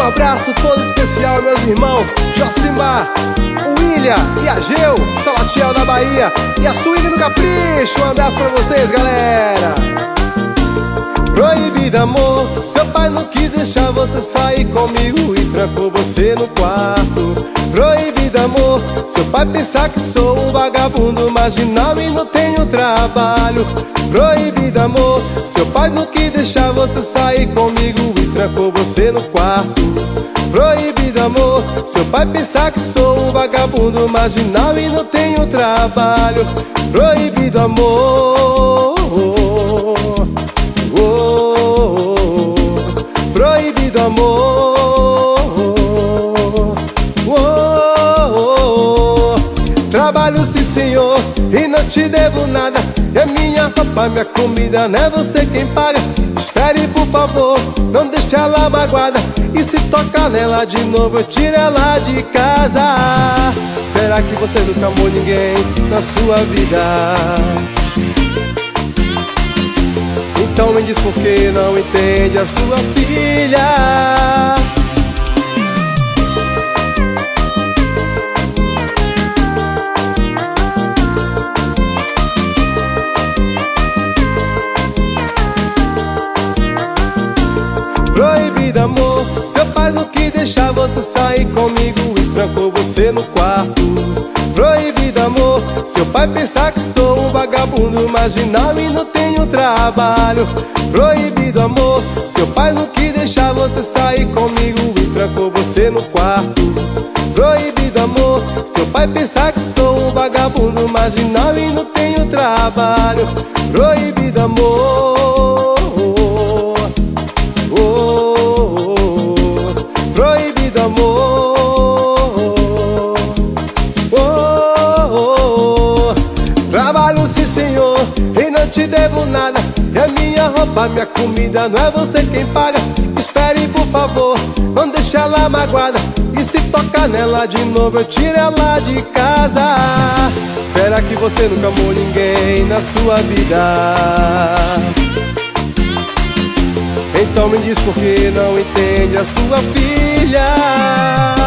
abraço todo especial, meus irmãos Josimar, o William e a Geu, Salatiel da Bahia e a Swing do Capricho. Um abraço pra vocês, galera. Proibido amor, seu pai não quis deixar você sair comigo e trancou você no quarto. Proibido amor, seu pai pensa que sou um vagabundo marginal e não tenho trabalho. Proibido amor, seu pai não quis deixar você sair comigo e trancou você no quarto. Proibido amor, seu pai pensa que sou um vagabundo marginal e não tenho trabalho. Proibido amor, proibido amor, trabalho sim senhor e não te devo nada. É minha roupa, minha comida, não é você quem paga. Espere por favor, não deixe ela magoada. E se tocar nela de novo eu tiro ela de casa. Será que você nunca amou ninguém na sua vida? Então me diz por que não entende a sua filha. Proibido amor, seu pai não quis deixar você sair comigo e trancou você no quarto. Proibido amor, seu pai pensa que sou um vagabundo marginal e não tenho trabalho. Proibido amor, seu pai não quis deixar você sair comigo e trancou você no quarto. Proibido amor, seu pai pensa que sou um vagabundo marginal e não tenho trabalho. Proibido amor, proibido amor, trabalho sim senhor e não te devo nada. É minha roupa, minha comida, não é você quem paga. Espere por favor, não deixe ela magoada. E se tocar nela de novo eu tiro ela de casa. Será que você nunca amou ninguém na sua vida? Então me diz por que não entende a sua filha.